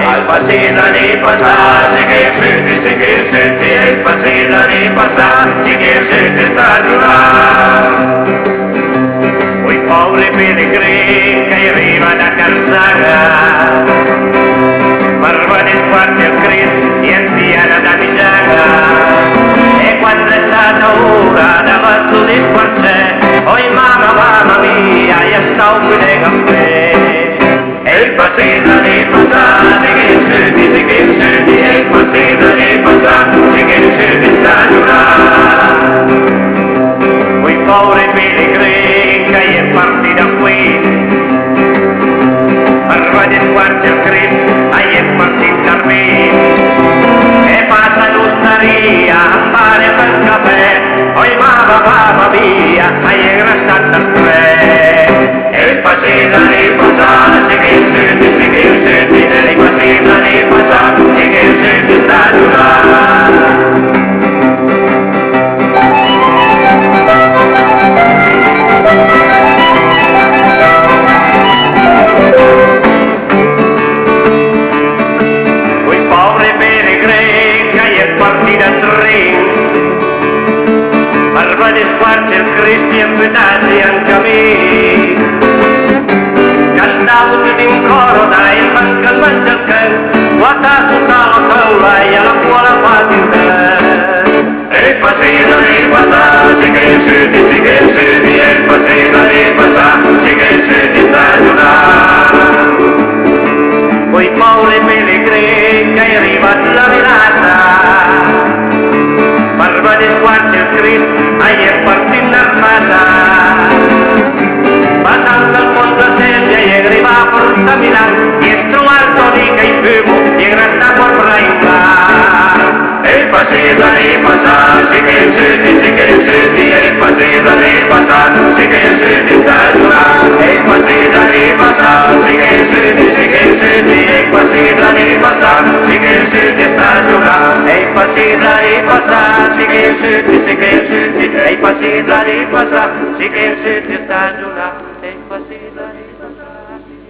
Al possible di passar, sí que el senti, és possible di passar, sí que el senti està jurant. Ui, pobre pelegrí que hi arriba de Carzaga, per venir quarti el Crist i enviada de mitjana. E quando è stata ora de les quartzer, oi mamma mia, ja stau de caffè. È possible di passar, sí que el senti, és possible di passar, sí que el senti està jurant. Ui, pobre pelegrí que hi és partit avui, per venir quarti el Crist, hi és partit d'armí. E passa l'osteria, em pare per cafè, oi mamma mia, hi he restat després. És possible di passar, sí que el senti, és possible di passar, sí que el senti està jurant. Ui, pobre pelegrí que hi és partit en ring, per venir quarti el Crist i enfitats i en camí. Cantavo tot in coro, dai, il manca il mangiacè, guarda tutta la taula e alla cuore fatti il te. È possible di passar, sí que el senti, és possible di passar, sí que el senti està jurant. Ui, pobre pelegrí que hi ha arribat la virata, per venir quarti el Crist, hi és partit d'armata. Passant del pont de Sèvia i arribar a Porta Milà, i es trobar el Toni que hi fumo i restar por Braimar. És possible di passar, sí que el senti, és possible di passar, sí que el senti està jurant. És possible di passar, sí que el senti, és possible di passar, sí que el senti està jurant. És possible di passar, sí que el senti, és possible di passar, sí que el senti està jurant. È possible di passar.